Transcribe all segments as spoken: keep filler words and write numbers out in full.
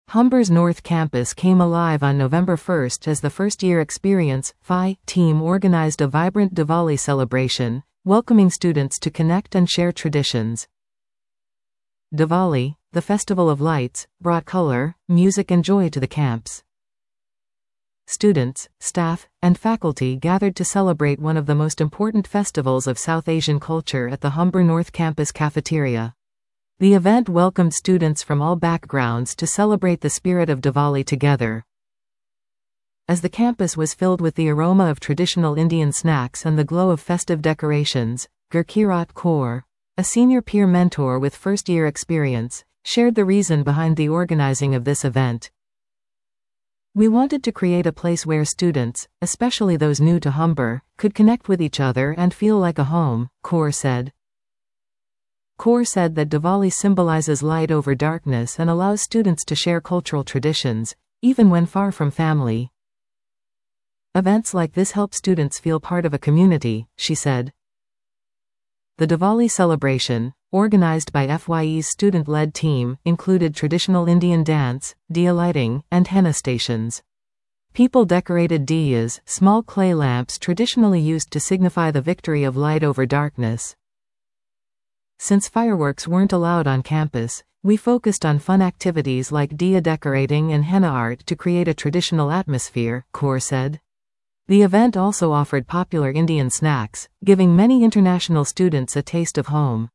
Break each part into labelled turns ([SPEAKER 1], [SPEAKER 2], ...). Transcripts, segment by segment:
[SPEAKER 1] Humber's North Campus came alive on November first as the first-year Experience F I team organized a vibrant Diwali celebration, welcoming students to connect and share traditions. Diwali, the festival of lights, brought color, music and joy to the camps. Students, staff, and faculty gathered to celebrate one of the most important festivals of South Asian culture at the Humber North Campus cafeteria. The event welcomed students from all backgrounds to celebrate the spirit of Diwali together. As the campus was filled with the aroma of traditional Indian snacks and the glow of festive decorations, Gurkirat Kaur, a senior peer mentor with first-year experience, shared the reason behind the organizing of this event. "We wanted to create a place where students, especially those new to Humber, could connect with each other and feel like a home," Kaur said. Kaur said that Diwali symbolizes light over darkness and allows students to share cultural traditions, even when far from family. "Events like this help students feel part of a community," she said. The Diwali celebration, organized by F Y E's student-led team, included traditional Indian dance, diya lighting, and henna stations. People decorated diyas, small clay lamps traditionally used to signify the victory of light over darkness. "Since fireworks weren't allowed on campus, we focused on fun activities like diya decorating and henna art to create a traditional atmosphere," Kaur said. The event also offered popular Indian snacks, giving many international students a taste of home.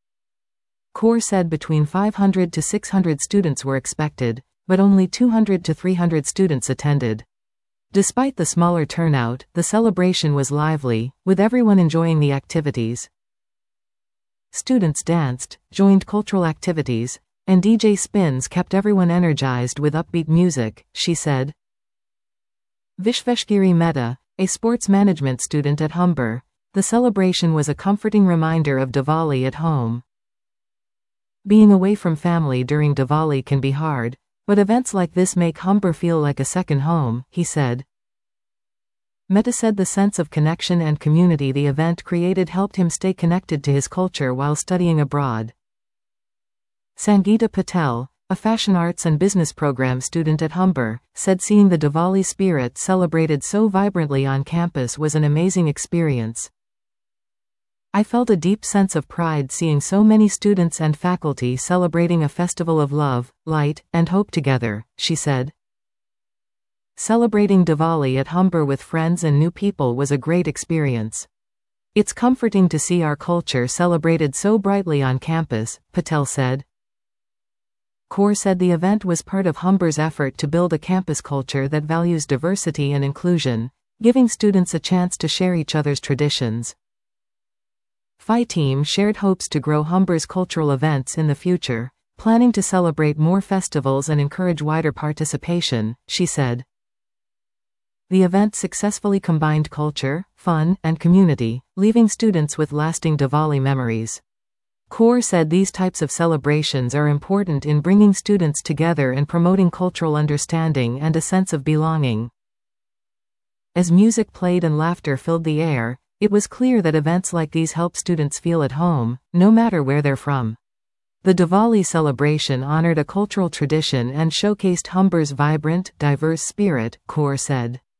[SPEAKER 1] Kaur said between five hundred to six hundred students were expected, but only two hundred to three hundred students attended. Despite the smaller turnout, the celebration was lively, with everyone enjoying the activities. Students danced, joined cultural activities, and D J spins kept everyone energized with upbeat music, she said. Vishveshgiri Mehta, a sports management student at Humber, the celebration was a comforting reminder of Diwali at home. "Being away from family during Diwali can be hard, but events like this make Humber feel like a second home," he said. Mehta said the sense of connection and community the event created helped him stay connected to his culture while studying abroad. Sangeeta Patel, a fashion arts and business program student at Humber, said seeing the Diwali spirit celebrated so vibrantly on campus was an amazing experience. "I felt a deep sense of pride seeing so many students and faculty celebrating a festival of love, light, and hope together," she said. "Celebrating Diwali at Humber with friends and new people was a great experience. It's comforting to see our culture celebrated so brightly on campus," Patel said. Kaur said the event was part of Humber's effort to build a campus culture that values diversity and inclusion, giving students a chance to share each other's traditions. F I team shared hopes to grow Humber's cultural events in the future, planning to celebrate more festivals and encourage wider participation, she said. The event successfully combined culture, fun, and community, leaving students with lasting Diwali memories. Kaur said these types of celebrations are important in bringing students together and promoting cultural understanding and a sense of belonging. As music played and laughter filled the air, it was clear that events like these help students feel at home, no matter where they're from. The Diwali celebration honored a cultural tradition and showcased Humber's vibrant, diverse spirit, Kaur said.